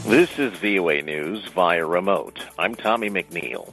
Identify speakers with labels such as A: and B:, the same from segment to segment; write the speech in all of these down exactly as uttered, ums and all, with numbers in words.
A: This is V O A News via remote. I'm Tommy McNeil.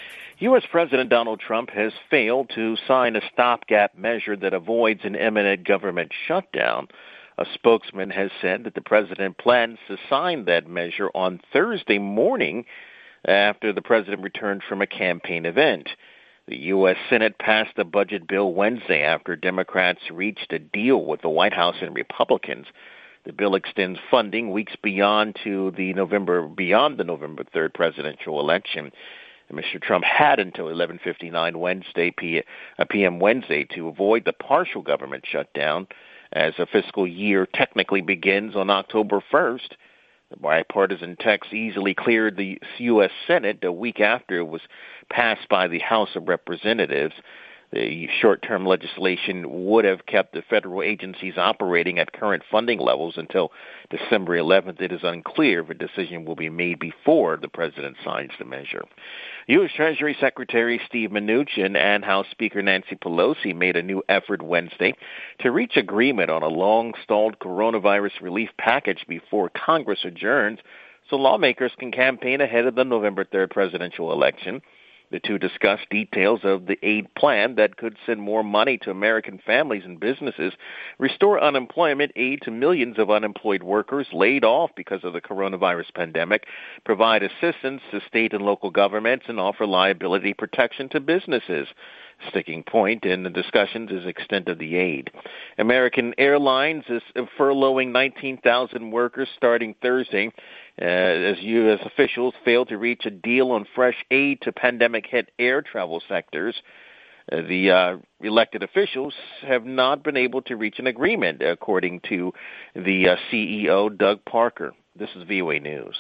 A: U S. President Donald Trump has failed to sign a stopgap measure that avoids an imminent government shutdown. A spokesman has said that the president plans to sign that measure on Thursday morning after the president returned from a campaign event. The U S. Senate passed a budget bill Wednesday after Democrats reached a deal with the White House and Republicans. The bill extends funding weeks beyond to the November beyond the November third presidential election. And Mister Trump had until eleven fifty-nine Wednesday p m Wednesday to avoid the partial government shutdown, as a fiscal year technically begins on October first. The bipartisan text easily cleared the U S. Senate a week after it was passed by the House of Representatives. The short-term legislation would have kept the federal agencies operating at current funding levels until December eleventh. It is unclear if a decision will be made before the president signs the measure. U S. Treasury Secretary Steve Mnuchin and House Speaker Nancy Pelosi made a new effort Wednesday to reach agreement on a long-stalled coronavirus relief package before Congress adjourns so lawmakers can campaign ahead of the November third presidential election. The two discussed details of the aid plan that could send more money to American families and businesses, restore unemployment aid to millions of unemployed workers laid off because of the coronavirus pandemic, provide assistance to state and local governments, and offer liability protection to businesses. Sticking point in the discussions is extent of the aid. American Airlines is furloughing nineteen thousand workers starting Thursday, uh, as U S officials failed to reach a deal on fresh aid to pandemic-hit air travel sectors. Uh, the uh, elected officials have not been able to reach an agreement, according to the uh, C E O, Doug Parker. This is V O A News.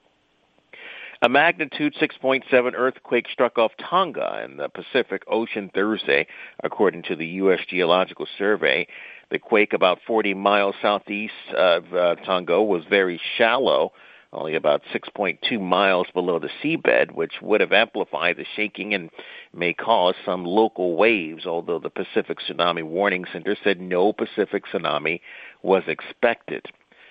A: A magnitude six point seven earthquake struck off Tonga in the Pacific Ocean Thursday, according to the U S. Geological Survey. The quake, about forty miles southeast of uh, Tonga, was very shallow, only about six point two miles below the seabed, which would have amplified the shaking and may cause some local waves, although the Pacific Tsunami Warning Center said no Pacific tsunami was expected.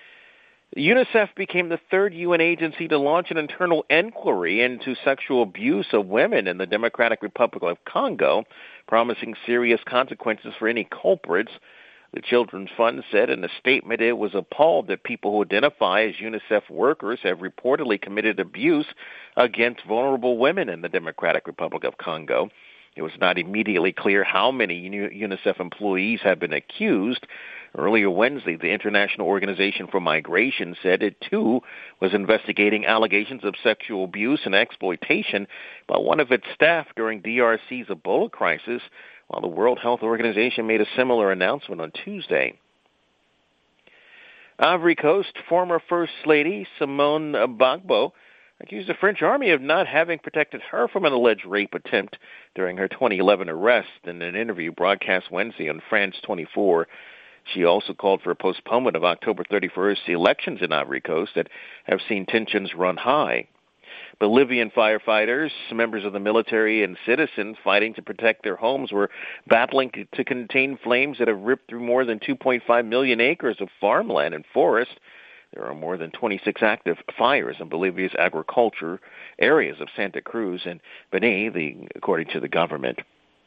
A: UNICEF became the third U N agency to launch an internal inquiry into sexual abuse of women in the Democratic Republic of Congo, promising serious consequences for any culprits. The Children's Fund said in a statement it was appalled that people who identify as UNICEF workers have reportedly committed abuse against vulnerable women in the Democratic Republic of Congo. It was not immediately clear how many UNICEF employees have been accused. Earlier Wednesday, the International Organization for Migration said it, too, was investigating allegations of sexual abuse and exploitation by one of its staff during D R C's Ebola crisis, while the World Health Organization made a similar announcement on Tuesday. Ivory Coast former First Lady Simone Gbagbo accused the French army of not having protected her from an alleged rape attempt during her twenty eleven arrest. In an interview broadcast Wednesday on France twenty-four, she also called for a postponement of October thirty-first elections in Ivory Coast that have seen tensions run high. Bolivian firefighters, members of the military, and citizens fighting to protect their homes were battling to, to contain flames that have ripped through more than two point five million acres of farmland and forest. There are more than twenty-six active fires in Bolivia's agriculture areas of Santa Cruz and Beni, the, according to the government.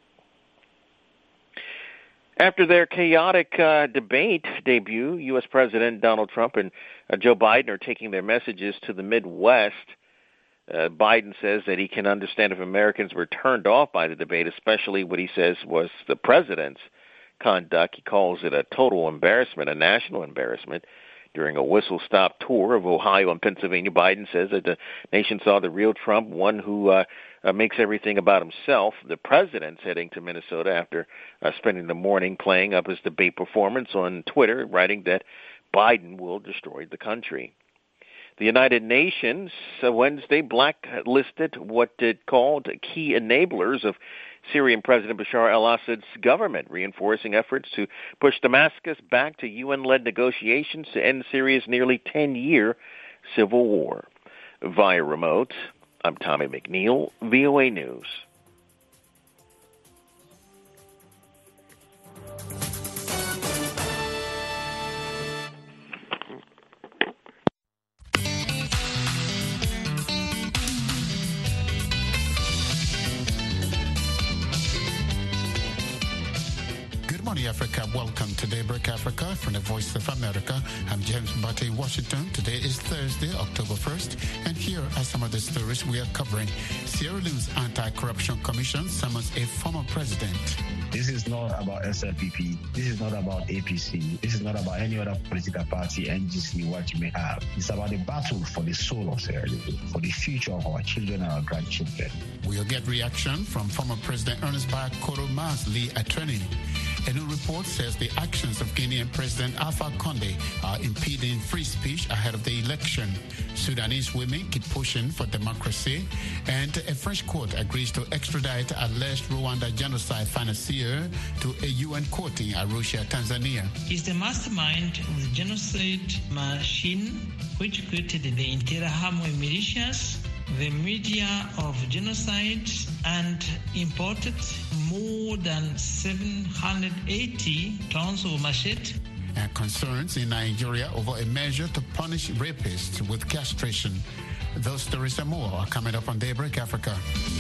A: After their chaotic uh, debate debut, U S. President Donald Trump and uh, Joe Biden are taking their messages to the Midwest. Uh, Biden says that he can understand if Americans were turned off by the debate, especially what he says was the president's conduct. He calls it a total embarrassment, a national embarrassment. During a whistle-stop tour of Ohio and Pennsylvania, Biden says that the nation saw the real Trump, one who uh, uh, makes everything about himself. The president's heading to Minnesota after uh, spending the morning playing up his debate performance on Twitter, writing that Biden will destroy the country. The United Nations uh, Wednesday blacklisted what it called key enablers of Syrian President Bashar al-Assad's government, reinforcing efforts to push Damascus back to U N-led negotiations to end Syria's nearly ten-year civil war. Via remote, I'm Tommy McNeil, V O A News.
B: Africa. Welcome to Daybreak Africa from the Voice of America. I'm James Mbate in Washington. Today is Thursday, October first, and here are some of the stories we are covering. Sierra Leone's Anti-Corruption Commission summons a former president.
C: This is not about S L P P. This is not about A P C. This is not about any other political party, N G C, what you may have. It's about the battle for the soul of Sierra Leone, for the future of our children and our grandchildren.
B: We'll get reaction from former President Ernest Bai Koromaa's lead attorney. A new report says the actions of Guinean President Alpha Condé are impeding free speech ahead of the election. Sudanese women keep pushing for democracy, and a French court agrees to extradite alleged Rwanda genocide financier to a U N court in Arusha, Tanzania.
D: He's the mastermind of the genocide machine which created the Interahamwe militias, the media of genocide, and imported more than seven hundred eighty tons of machete.
B: And concerns in Nigeria over a measure to punish rapists with castration. Those stories and more are coming up on Daybreak Africa.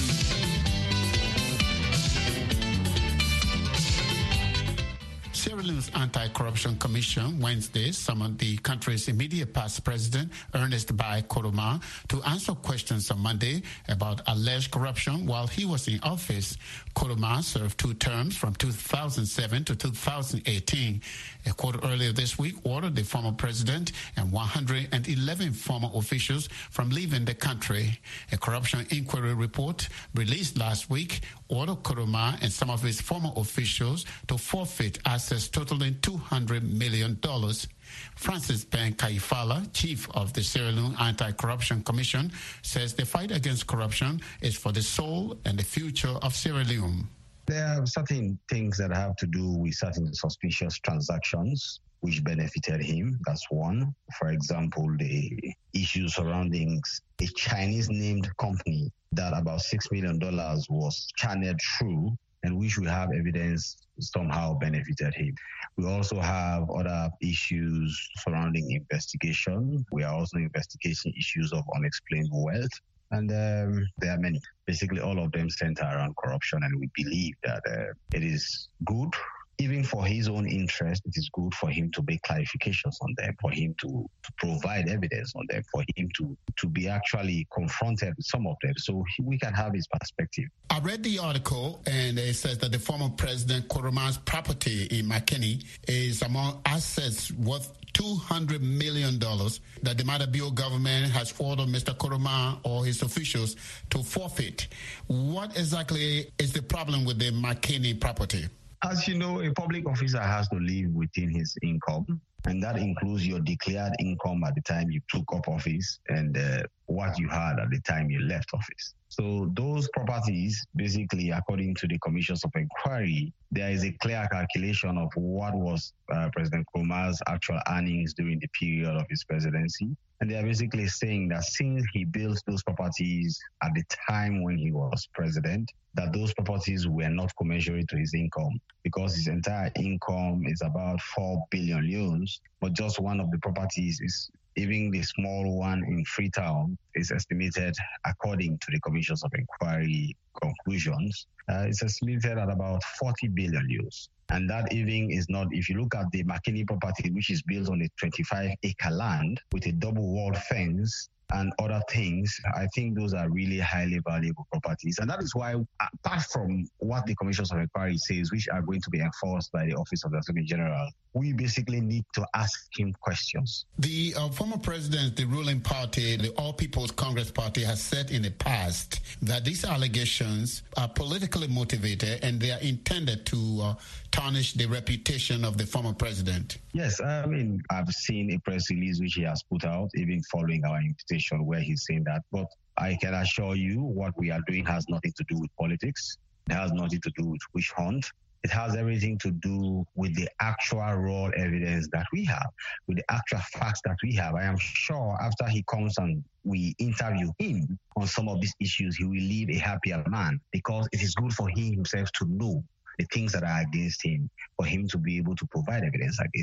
B: Sierra Leone's Anti-Corruption Commission Wednesday summoned the country's immediate past president, Ernest Bai Koromaa, to answer questions on Monday about alleged corruption while he was in office. Koromaa served two terms from two thousand seven to two thousand eighteen. A court earlier this week ordered the former president and one hundred eleven former officials from leaving the country. A corruption inquiry report released last week ordered Koromaa and some of his former officials to forfeit assets totaling two hundred million dollars. Francis Ben Kaifala, chief of the Sierra Leone Anti-Corruption Commission, says the fight against corruption is for the soul and the future of Sierra Leone.
C: There are certain things that have to do with certain suspicious transactions which benefited him. That's one. For example, the issues surrounding a Chinese-named company that about six million dollars was channeled through and which we have evidence somehow benefited him. We also have other issues surrounding investigation. We are also investigating issues of unexplained wealth. And um, there are many. Basically, all of them center around corruption, and we believe that uh, it is good. Even for his own interest, it is good for him to make clarifications on them, for him to, to provide evidence on them, for him to, to be actually confronted with some of them so he, we can have his perspective.
B: I read the article, and it says that the former president Koromaa's property in Makeni is among assets worth two hundred million dollars that the Madabio government has ordered Mister Koromaa or his officials to forfeit. What exactly is the problem with the Makeni property?
C: As you know, a public officer has to live within his income, and that includes your declared income at the time you took up office and uh, what you had at the time you left office. So those properties, basically, according to the commissions of inquiry, there is a clear calculation of what was uh, President Koromaa's actual earnings during the period of his presidency. And they are basically saying that since he built those properties at the time when he was president, that those properties were not commensurate to his income because his entire income is about four billion leones, but just one of the properties is, even the small one in Freetown, is estimated, according to the commissions of inquiry conclusions, uh, it's estimated at about forty billion leones. And that even is not, if you look at the Makeni property, which is built on a twenty-five acre land with a double walled fence and other things, I think those are really highly valuable properties. And that is why, apart from what the commissions of inquiry says, which are going to be enforced by the Office of the Attorney General, we basically need to ask him questions.
B: The uh, former president, the ruling party, the All People's Congress Party, has said in the past that these allegations are politically motivated and they are intended to uh, tarnish the reputation of the former president.
C: Yes, I mean, I've seen a press release which he has put out, even following our invitation, where he's saying that. But I can assure you what we are doing has nothing to do with politics. It has nothing to do with witch hunt. It has everything to do with the actual raw evidence that we have, with the actual facts that we have. I am sure after he comes and we interview him on some of these issues, he will leave a happier man, because it is good for him himself to know the things that are against him, for him to be able to provide evidence against him.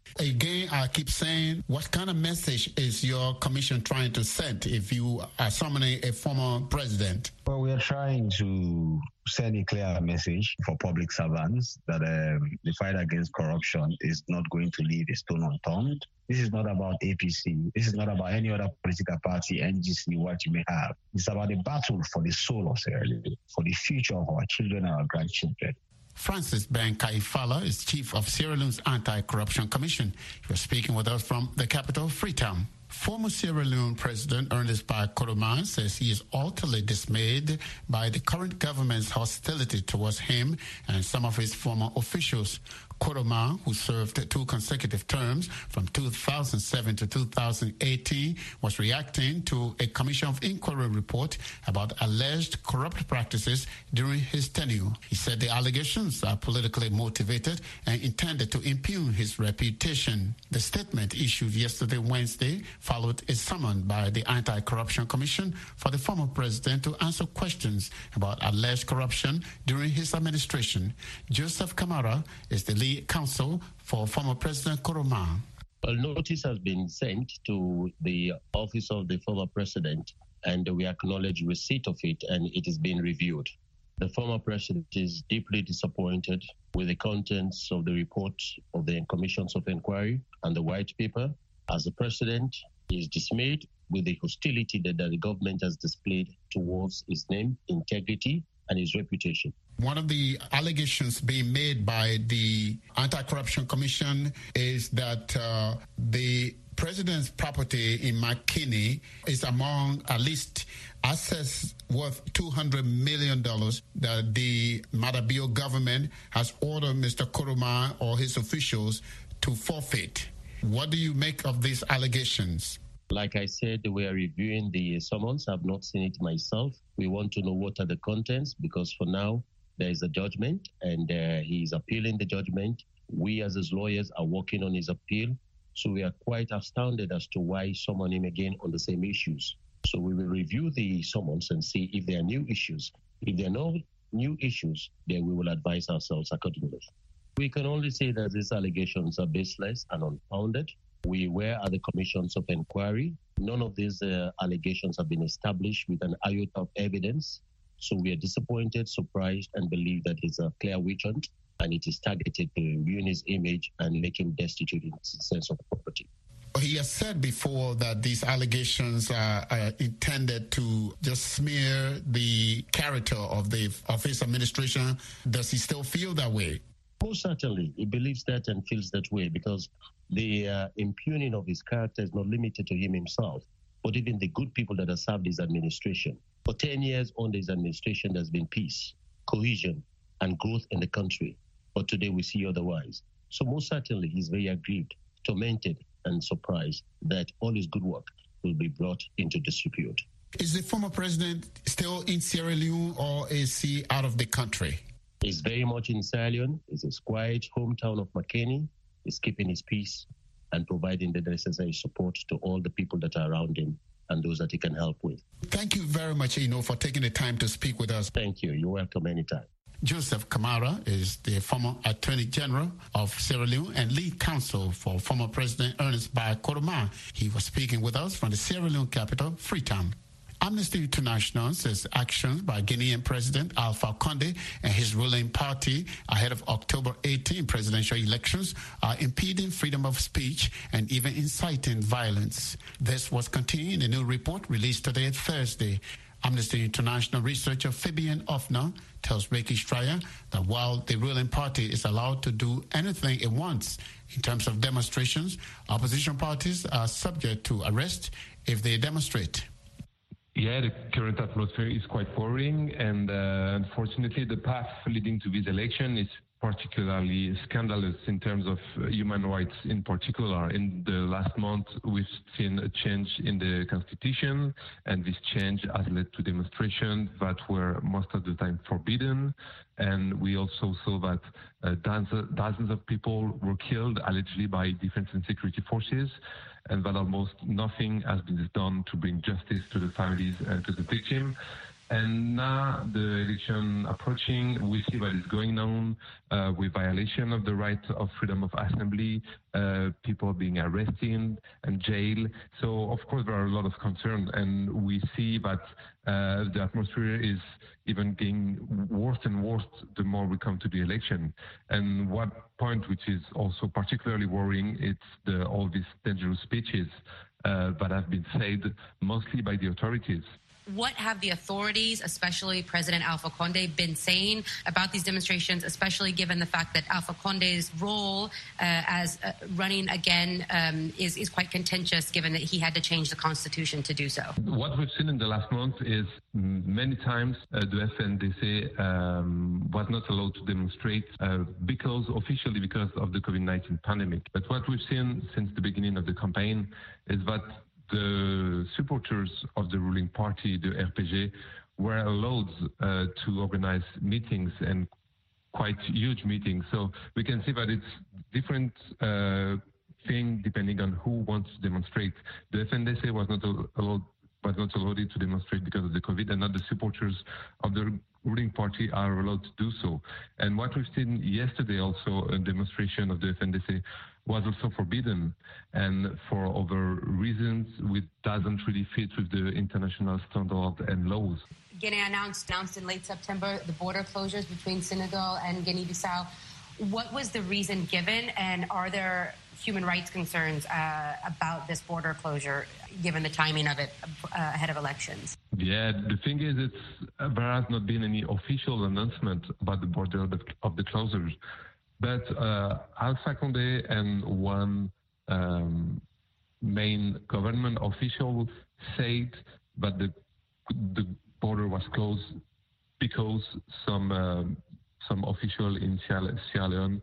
B: Again, I keep saying, what kind of message is your commission trying to send if you are summoning a former president?
C: Well, we are trying to send a clear message for public servants that um, the fight against corruption is not going to leave a stone unturned. This is not about A P C. This is not about any other political party, N G C, what you may have. It's about a battle for the soul of Sierra Leone, for the future of our children and our grandchildren.
B: Francis Ben Kaifala is chief of Sierra Leone's Anti-Corruption Commission. He was speaking with us from the capital, Freetown. Former Sierra Leone President Ernest Bai Koroma says he is utterly dismayed by the current government's hostility towards him and some of his former officials. Koroma, who served two consecutive terms from two thousand seven to two thousand eighteen, was reacting to a Commission of Inquiry report about alleged corrupt practices during his tenure. He said the allegations are politically motivated and intended to impugn his reputation. The statement issued yesterday, Wednesday, followed a summon by the Anti-Corruption Commission for the former president to answer questions about alleged corruption during his administration. Joseph Kamara is the lead counsel for former President Koroma.
E: Well, notice has been sent to the office of the former president, and we acknowledge receipt of it, and it is being reviewed. The former president is deeply disappointed with the contents of the report of the commissions of inquiry and the white paper. As the president, he is dismayed with the hostility that the government has displayed towards his name, integrity, and his reputation.
B: One of the allegations being made by the Anti-Corruption Commission is that uh, the president's property in McKinney is among at least assets worth two hundred million dollars that the Madabio government has ordered Mister Koroma or his officials to forfeit. What do you make of these allegations?
E: Like I said, we are reviewing the summons. I've not seen it myself. We want to know what are the contents because for now, there is a judgment and uh, he is appealing the judgment. We as his lawyers are working on his appeal. So we are quite astounded as to why summon him again on the same issues. So we will review the summons and see if there are new issues. If there are no new issues, then we will advise ourselves accordingly. We can only say that these allegations are baseless and unfounded. We were at the commissions of inquiry. None of these uh, allegations have been established with an iota of evidence. So we are disappointed, surprised, and believe that it's a clear witch hunt, and it is targeted to ruin his image and make him destitute in his sense of property.
B: He has said before that these allegations are, are intended to just smear the character of the of his administration. Does he still feel that way?
E: Most certainly, he believes that and feels that way because the uh, impugning of his character is not limited to him himself, but even the good people that have served his administration. For ten years under his administration, there's been peace, cohesion, and growth in the country. But today we see otherwise. So most certainly, he's very aggrieved, tormented, and surprised that all his good work will be brought into disrepute.
B: Is the former president still in Sierra Leone or is he out of the country?
E: He's very much in Sierra Leone. It's his quiet hometown of McKinney. He's keeping his peace and providing the necessary support to all the people that are around him and those that he can help with.
B: Thank you very much, Eno, for taking the time to speak with us.
E: Thank you. You're welcome anytime.
B: Joseph Kamara is the former Attorney General of Sierra Leone and lead counsel for former President Ernest Bai Koroma. He was speaking with us from the Sierra Leone capital, Freetown. Amnesty International says actions by Guinean President Alpha Condé and his ruling party ahead of October eighteenth presidential elections are impeding freedom of speech and even inciting violence. This was contained in a new report released today, Thursday. Amnesty International researcher Fabian Offner tells Ricky Stryer that while the ruling party is allowed to do anything it wants in terms of demonstrations, opposition parties are subject to arrest if they demonstrate.
F: Yeah, the current atmosphere is quite worrying, and uh, unfortunately the path leading to this election is particularly scandalous in terms of human rights in particular. In the last month, we've seen a change in the constitution, and this change has led to demonstrations that were most of the time forbidden. And we also saw that uh, dozens, dozens of people were killed allegedly by defense and security forces, and that almost nothing has been done to bring justice to the families and to the victims. And now the election approaching, we see what is going on uh, with violation of the right of freedom of assembly, uh, people being arrested and jailed. So, of course, there are a lot of concerns, and we see that uh, the atmosphere is even getting worse and worse the more we come to the election. And one point which is also particularly worrying, it's the, all these dangerous speeches uh, that have been said mostly by the authorities.
G: What have the authorities, especially President Alpha Condé, been saying about these demonstrations, especially given the fact that Alpha Condé's role uh, as uh, running again um, is, is quite contentious, given that he had to change the constitution to do so?
F: What we've seen in the last month is many times uh, the F N D C um, was not allowed to demonstrate uh, because, officially because of the COVID nineteen pandemic. But what we've seen since the beginning of the campaign is that the supporters of the ruling party, the R P G, were allowed uh, to organize meetings and quite huge meetings. So we can see that it's different uh, thing depending on who wants to demonstrate. The F N D C was not allowed was not allowed to demonstrate because of the COVID, and not the supporters of the ruling party are allowed to do so. And what we've seen yesterday also, a demonstration of the F N D C was also forbidden, and for other reasons which doesn't really fit with the international standard and laws.
G: Guinea announced, announced in late September the border closures between Senegal and Guinea-Bissau. What was the reason given, and are there human rights concerns uh, about this border closure, given the timing of it uh, ahead of elections?
F: Yeah, the thing is, it's, uh, there has not been any official announcement about the border of the, of the closures. But uh, Alpha Condé and one um, main government official said that the, the border was closed because some uh, some official in Sierra Leone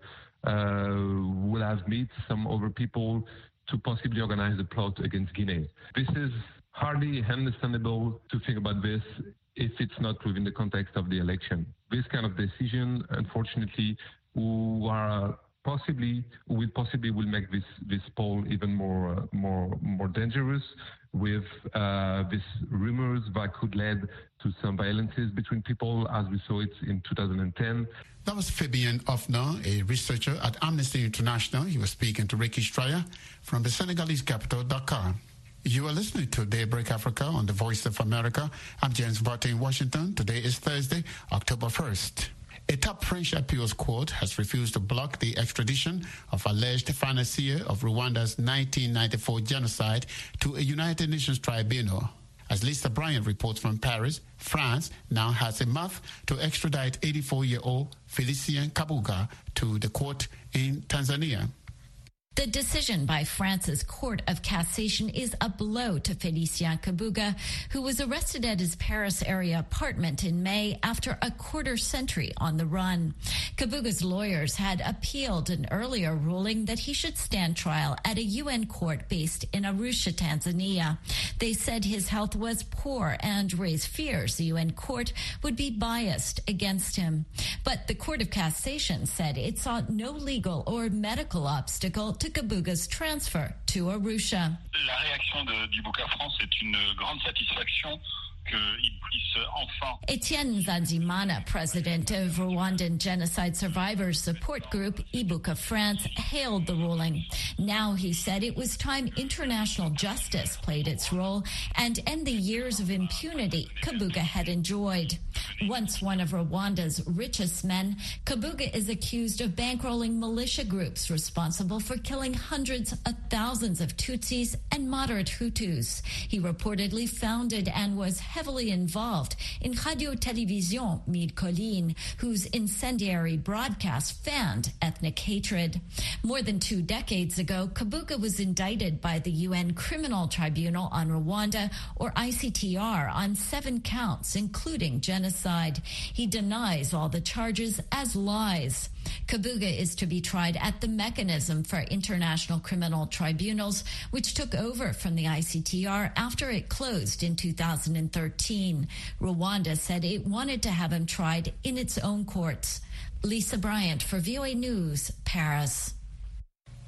F: uh, will have met some other people to possibly organize a plot against Guinea. This is hardly understandable to think about this if it's not within the context of the election. This kind of decision, unfortunately, who are possibly, who will possibly will make this this poll even more uh, more more dangerous, with uh, these rumors that could lead to some violences between people, as we saw it in two thousand ten.
B: That was Fabien Offner, a researcher at Amnesty International. He was speaking to Ricky Stryer from the Senegalese capital, Dakar. You are listening to Daybreak Africa on the Voice of America. I'm James Barton in Washington. Today is Thursday, October first. A top French appeals court has refused to block the extradition of alleged financier of Rwanda's nineteen ninety-four genocide to a United Nations tribunal. As Lisa Bryant reports from Paris, France now has a month to extradite eighty-four-year-old Felicien Kabuga to the court in Tanzania.
H: The decision by France's Court of Cassation is a blow to Felicien Kabuga, who was arrested at his Paris area apartment in May after a quarter century on the run. Kabuga's lawyers had appealed an earlier ruling that he should stand trial at a U N court based in Arusha, Tanzania. They said his health was poor and raised fears the U N court would be biased against him. But the Court of Cassation said it saw no legal or medical obstacle to Kabuga's transfer to Arusha.
I: La réaction de, du Bouka France est une grande satisfaction.
H: Etienne Nzanzimana, president of Rwandan Genocide Survivors Support Group, Ibuka France, hailed the ruling. Now, he said, it was time international justice played its role and end the years of impunity Kabuga had enjoyed. Once one of Rwanda's richest men, Kabuga is accused of bankrolling militia groups responsible for killing hundreds of thousands of Tutsis and moderate Hutus. He reportedly founded and was heavily involved in Radio Télévision Mille Collines, whose incendiary broadcast fanned ethnic hatred. More than two decades ago, Kabuga was indicted by the U N Criminal Tribunal on Rwanda, or I C T R, on seven counts, including genocide. He denies all the charges as lies. Kabuga is to be tried at the Mechanism for International Criminal Tribunals, which took over from the I C T R after it closed in two thousand thirteen. Rwanda said it wanted to have him tried in its own courts. Lisa Bryant for V O A News, Paris.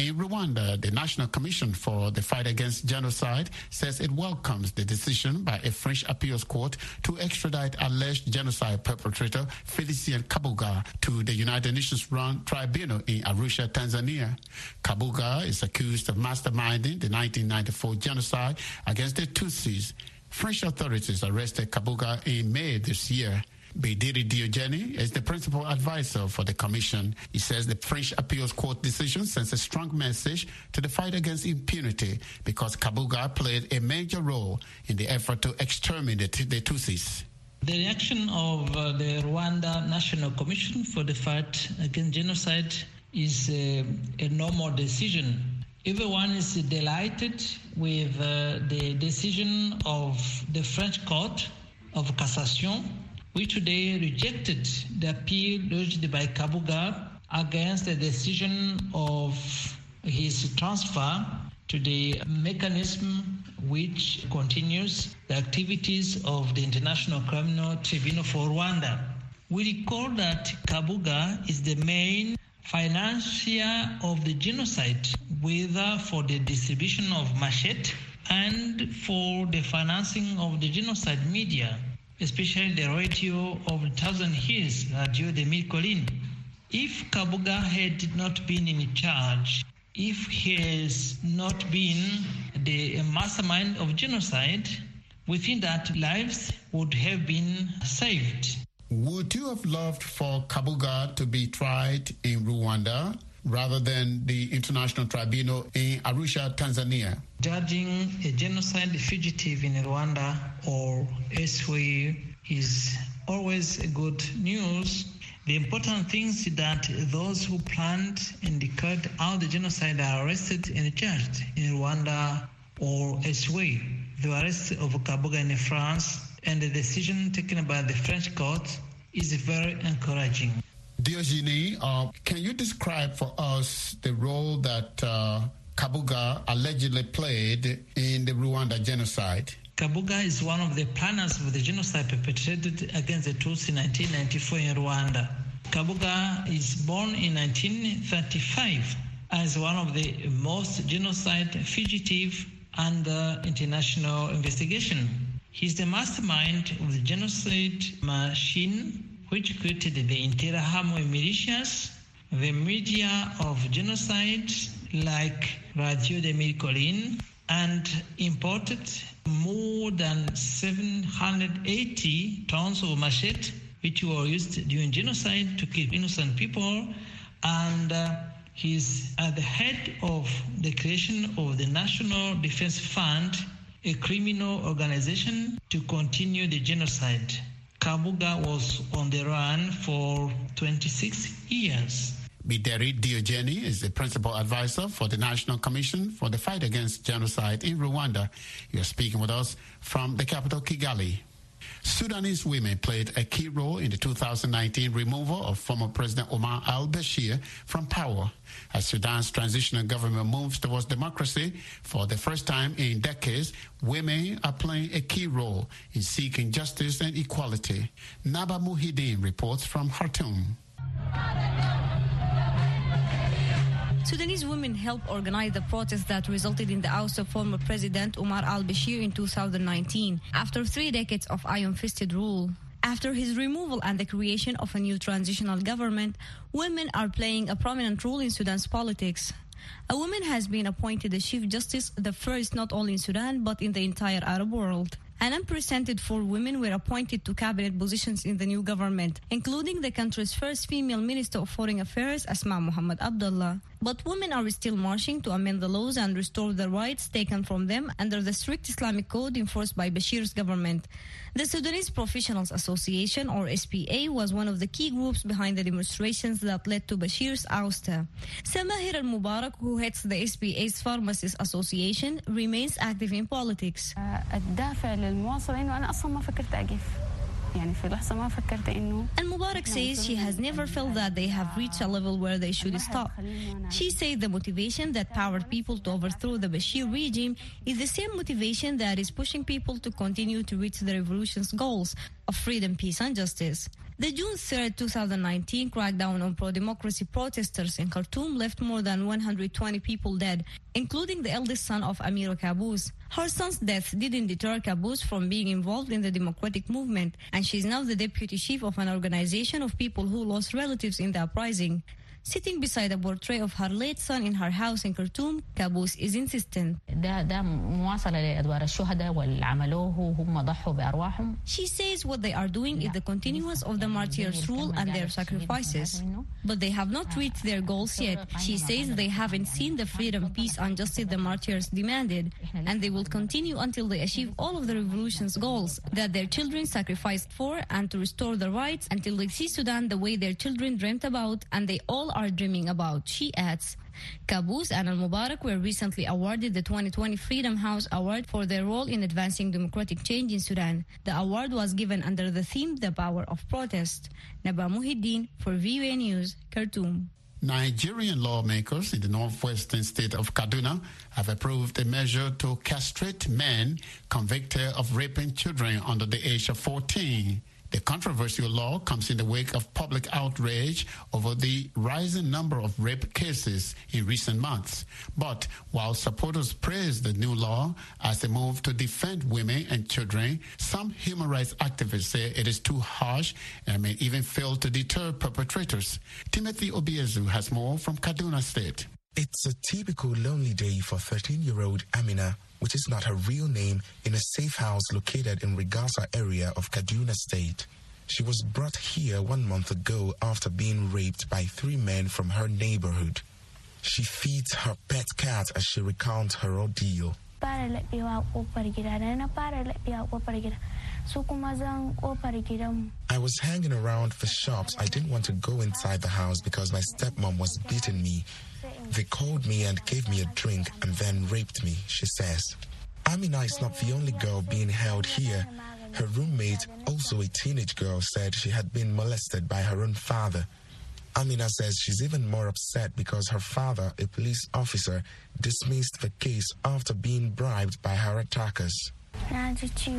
B: In Rwanda, the National Commission for the Fight Against Genocide says it welcomes the decision by a French appeals court to extradite alleged genocide perpetrator Felicien Kabuga to the United Nations-run tribunal in Arusha, Tanzania. Kabuga is accused of masterminding the nineteen ninety-four genocide against the Tutsis. French authorities arrested Kabuga in May this year. Bidiri Diogene is the principal advisor for the commission. He says the French appeals court decision sends a strong message to the fight against impunity because Kabuga played a major role in the effort to exterminate the Tutsis.
D: The reaction of uh, the Rwanda National Commission for the Fight Against Genocide is uh, a normal decision. Everyone is delighted with uh, the decision of the French Court of Cassation, which today rejected the appeal lodged by Kabuga against the decision of his transfer to the mechanism which continues the activities of the International Criminal Tribunal for Rwanda. We recall that Kabuga is the main financier of the genocide, whether for the distribution of machete and for the financing of the genocide media, especially the radio of Thousand Hills, Radio de Mille Collines. If Kabuga had not been in charge, if he has not been the mastermind of genocide, we think that lives would have been saved.
B: Would you have loved for Kabuga to be tried in Rwanda rather than the International Tribunal in Arusha, Tanzania?
D: Judging a genocide fugitive in Rwanda or elsewhere is always good news. The important thing is that those who planned and carried out the genocide are arrested and charged in Rwanda or elsewhere. The arrest of Kabuga in France and the decision taken by the French court is very encouraging.
B: Diogene, uh, can you describe for us the role that uh, Kabuga allegedly played in the Rwanda genocide?
D: Kabuga is one of the planners of the genocide perpetrated against the Tutsi in nineteen ninety-four in Rwanda. Kabuga is born in nineteen thirty-five as one of the most genocide fugitive under international investigation. He's the mastermind of the genocide machine which created the Interahamwe militias, the media of genocide like Radio de Mille Collines, and imported more than seven hundred eighty tons of machete which were used during genocide to kill innocent people, and uh, he's at the head of the creation of the National Defense Fund, a criminal organization to continue the genocide. Kabuga was on the run for twenty-six years.
B: Bidiri Diogene is the principal advisor for the National Commission for the Fight Against Genocide in Rwanda. You're speaking with us from the capital, Kigali. Sudanese women played a key role in the two thousand nineteen removal of former President Omar al-Bashir from power. As Sudan's transitional government moves towards democracy, for the first time in decades, women are playing a key role in seeking justice and equality. Naba Muhyiddin reports from Khartoum.
J: Sudanese women helped organize the protest that resulted in the oust of former President Omar al-Bashir in two thousand nineteen, after three decades of iron-fisted rule. After his removal and the creation of a new transitional government, women are playing a prominent role in Sudan's politics. A woman has been appointed the Chief Justice, the first not only in Sudan but in the entire Arab world. An unprecedented four women were appointed to cabinet positions in the new government, including the country's first female Minister of Foreign Affairs, Asma Muhammad Abdullah. But women are still marching to amend the laws and restore the rights taken from them under the strict Islamic code enforced by Bashir's government. The Sudanese Professionals Association, or S P A, was one of the key groups behind the demonstrations that led to Bashir's ouster. Samahir al-Mubarak, who heads the S P A's Pharmacists Association, remains active in politics.
K: الدافع للمواصلة إنه أنا أصلاً ما فكرت أقف.
J: Al-Mubarak says she has never felt that they have reached a level where they should stop. She said the motivation that powered people to overthrow the Bashir regime is the same motivation that is pushing people to continue to reach the revolution's goals of freedom, peace and justice. The June third, twenty nineteen crackdown on pro-democracy protesters in Khartoum left more than one hundred twenty people dead, including the eldest son of Amira Qaboos. Her son's death didn't deter Qaboos from being involved in the democratic movement, and she's now the deputy chief of an organization of people who lost relatives in the uprising. Sitting beside a portrait of her late son in her house in Khartoum, Qaboos is insistent. She says what they are doing is the continuance of the martyrs' rule and their sacrifices. But they have not reached their goals yet. She says they haven't seen the freedom, peace and justice the martyrs demanded, and they will continue until they achieve all of the revolution's goals that their children sacrificed for, and to restore the rights until they see Sudan the way their children dreamt about and they all are dreaming about, she adds. Qaboos and Al-Mubarak were recently awarded the twenty twenty Freedom House Award for their role in advancing democratic change in Sudan. The award was given under the theme The Power of Protest. Naba Muhiddin for V O A News, Khartoum.
B: Nigerian lawmakers in the northwestern state of Kaduna have approved a measure to castrate men convicted of raping children under the age of fourteen. The controversial law comes in the wake of public outrage over the rising number of rape cases in recent months. But while supporters praise the new law as a move to defend women and children, some human rights activists say it is too harsh and may even fail to deter perpetrators. Timothy Obiezu has more from Kaduna State.
L: It's a typical lonely day for thirteen-year-old Amina, which is not her real name, in a safe house located in Rigasa area of Kaduna State. She was brought here one month ago after being raped by three men from her neighborhood. She feeds her pet cat as she recounts her ordeal. I was hanging around the shops. I didn't want to go inside the house because my stepmom was beating me. They called me and gave me a drink and then raped me, she says. Amina is not the only girl being held here. Her roommate, also a teenage girl, said she had been molested by her own father. Amina says she's even more upset because her father, a police officer, dismissed the case after being bribed by her attackers. I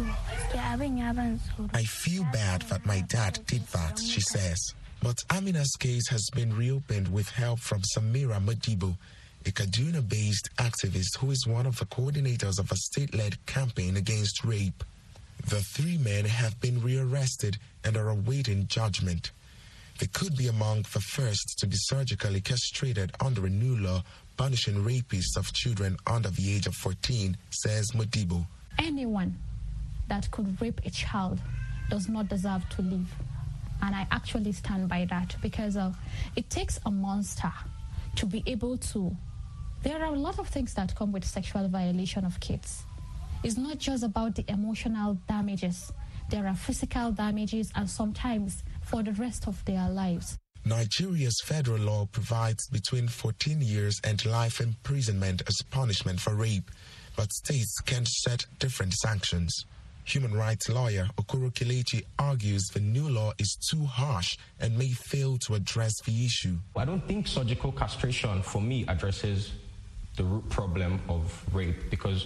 L: feel bad that my dad did that, she says. But Amina's case has been reopened with help from Samira Madibo, a Kaduna-based activist who is one of the coordinators of a state-led campaign against rape. The three men have been rearrested and are awaiting judgment. They could be among the first to be surgically castrated under a new law punishing rapists of children under the age of fourteen, says Madibo.
M: Anyone that could rape a child does not deserve to live. And I actually stand by that because uh, it takes a monster to be able to... There are a lot of things that come with sexual violation of kids. It's not just about the emotional damages. There are physical damages and sometimes for the rest of their lives.
L: Nigeria's federal law provides between fourteen years and life imprisonment as punishment for rape, but states can set different sanctions. Human rights lawyer Okoro Kelechi argues the new law is too harsh and may fail to address the issue.
N: I don't think surgical castration, for me, addresses the root problem of rape, because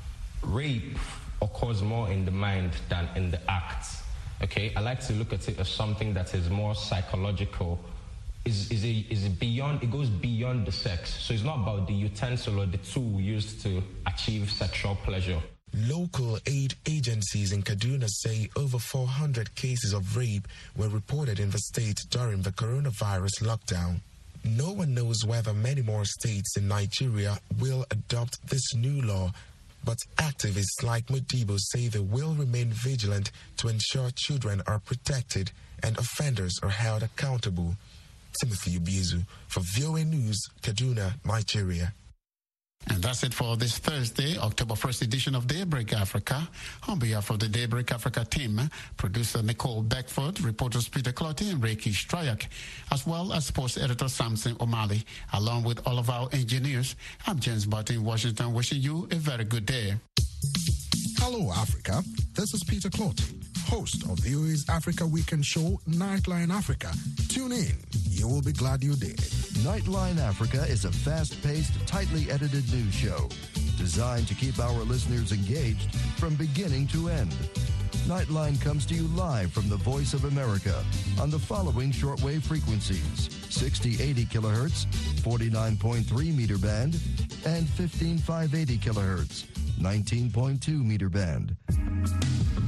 N: rape occurs more in the mind than in the act. Okay, I like to look at it as something that is more psychological. Is is a, is beyond. It goes beyond the sex. So it's not about the utensil or the tool used to achieve sexual pleasure.
L: Local aid agencies in Kaduna say over four hundred cases of rape were reported in the state during the coronavirus lockdown. No one knows whether many more states in Nigeria will adopt this new law, but activists like Modibo say they will remain vigilant to ensure children are protected and offenders are held accountable. Timothy Obiezu for V O A News, Kaduna, Nigeria.
B: And that's it for this Thursday, October first edition of Daybreak Africa. On behalf of the Daybreak Africa team, producer Nicole Beckford, reporters Peter Clotty and Reiki Strayak, as well as sports editor Samson O'Malley, along with all of our engineers, I'm James Barton in Washington, wishing you a very good day.
O: Hello, Africa. This is Peter Clotty, host of V O A's Africa Weekend Show, Nightline Africa. Tune in. You will be glad you did.
P: Nightline Africa is a fast-paced, tightly edited news show designed to keep our listeners engaged from beginning to end. Nightline comes to you live from the Voice of America on the following shortwave frequencies: sixty eighty kilohertz, forty-nine point three meter band, and fifteen five eighty kilohertz, nineteen point two meter band.